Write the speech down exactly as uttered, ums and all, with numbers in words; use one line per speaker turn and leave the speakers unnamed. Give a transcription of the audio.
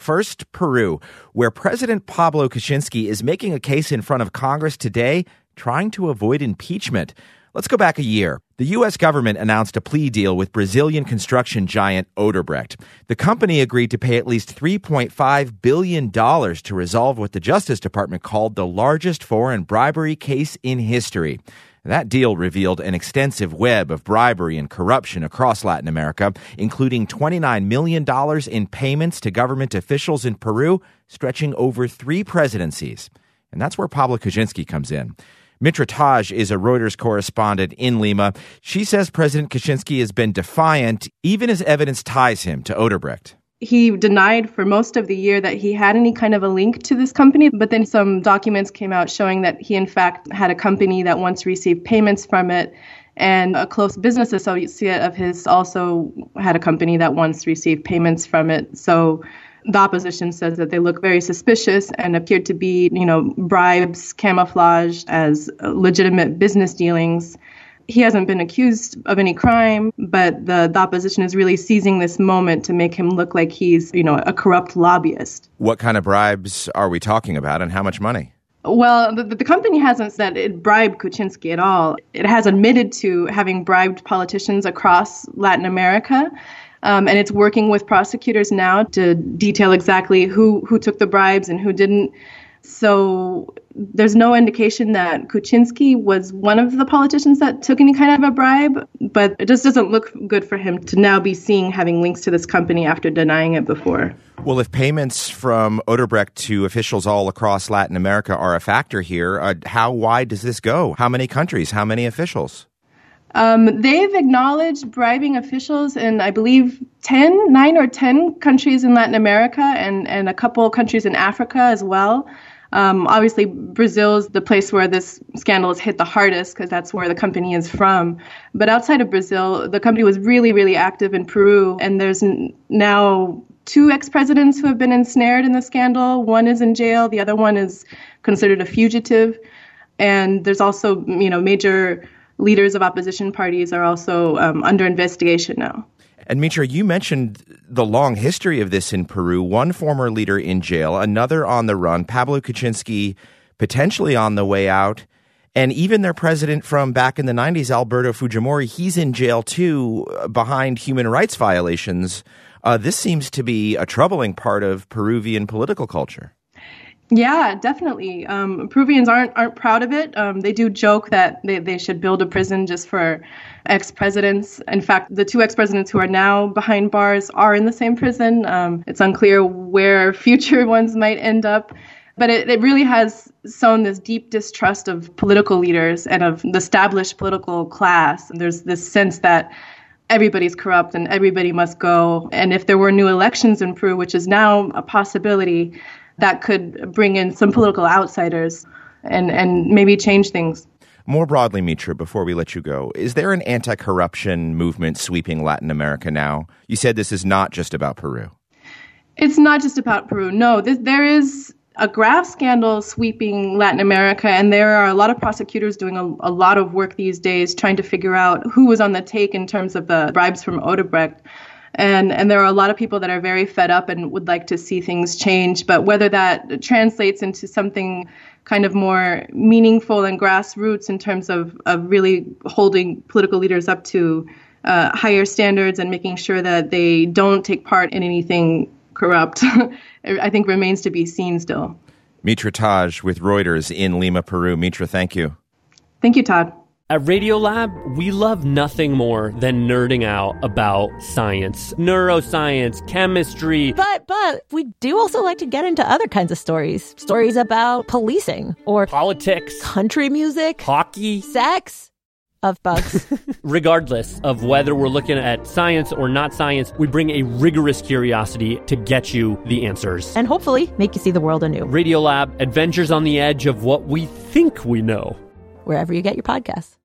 First, Peru, where President Pablo Kuczynski is making a case in front of Congress today, trying to avoid impeachment. Let's go back a year. The U S government announced a plea deal with Brazilian construction giant Odebrecht. The company agreed to pay at least three point five billion dollars to resolve what the Justice Department called the largest foreign bribery case in history. That deal revealed an extensive web of bribery and corruption across Latin America, including twenty-nine million dollars in payments to government officials in Peru, stretching over three presidencies. And that's where Pablo Kuczynski comes in. Mitra Taj is a Reuters correspondent in Lima. She says President Kuczynski has been defiant, even as evidence ties him to Odebrecht.
He denied for most of the year that he had any kind of a link to this company, but then some documents came out showing that he, in fact, had a company that once received payments from it, and a close business associate of his also had a company that once received payments from it. So the opposition says that they look very suspicious and appeared to be, you know, bribes camouflaged as legitimate business dealings. He hasn't been accused of any crime, but the, the opposition is really seizing this moment to make him look like he's, you know, a corrupt lobbyist.
What kind of bribes are we talking about, and how much money?
Well, the, the company hasn't said it bribed Kuczynski at all. It has admitted to having bribed politicians across Latin America. Um, and it's working with prosecutors now to detail exactly who, who took the bribes and who didn't. So there's no indication that Kuczynski was one of the politicians that took any kind of a bribe, but it just doesn't look good for him to now be seen having links to this company after denying it before.
Well, if payments from Odebrecht to officials all across Latin America are a factor here, uh, how wide does this go? How many countries? How many officials?
Um, they've acknowledged bribing officials in, I believe, ten, nine or ten countries in Latin America and, and a couple countries in Africa as well. Um, obviously, Brazil is the place where this scandal has hit the hardest because that's where the company is from. But outside of Brazil, the company was really, really active in Peru. And there's n- now two ex-presidents who have been ensnared in the scandal. One is in jail. The other one is considered a fugitive. And there's also, you know, major leaders of opposition parties are also um, under investigation now.
And Mitra, you mentioned the long history of this in Peru. One former leader in jail, another on the run, Pablo Kuczynski potentially on the way out, and even their president from back in the nineties, Alberto Fujimori, he's in jail too behind human rights violations. Uh, this seems to be a troubling part of Peruvian political culture.
Yeah, definitely. Um, Peruvians aren't aren't proud of it. Um, they do joke that they, they should build a prison just for ex-presidents. In fact, the two ex-presidents who are now behind bars are in the same prison. Um, it's unclear where future ones might end up. But it, it really has sown this deep distrust of political leaders and of the established political class. And there's this sense that everybody's corrupt and everybody must go. And if there were new elections in Peru, which is now a possibility, that could bring in some political outsiders and, and maybe change things.
More broadly, Mitra, before we let you go, is there an anti-corruption movement sweeping Latin America now? You said this is not just about Peru.
It's not just about Peru. No, this, there is a graft scandal sweeping Latin America, and there are a lot of prosecutors doing a, a lot of work these days trying to figure out who was on the take in terms of the bribes from Odebrecht. And and there are a lot of people that are very fed up and would like to see things change. But whether that translates into something kind of more meaningful and grassroots in terms of, of really holding political leaders up to uh, higher standards and making sure that they don't take part in anything corrupt, I think remains to be seen still.
Mitra Taj with Reuters in Lima, Peru. Mitra, thank you.
Thank you, Todd.
At Radiolab, we love nothing more than nerding out about science, neuroscience, chemistry.
But, but, we do also like to get into other kinds of stories. Stories about policing or
politics,
country music,
hockey,
sex, of bugs.
Regardless of whether we're looking at science or not science, we bring a rigorous curiosity to get you the answers.
And hopefully make you see the world anew.
Radiolab, adventures on the edge of what we think we know.
Wherever you get your podcasts.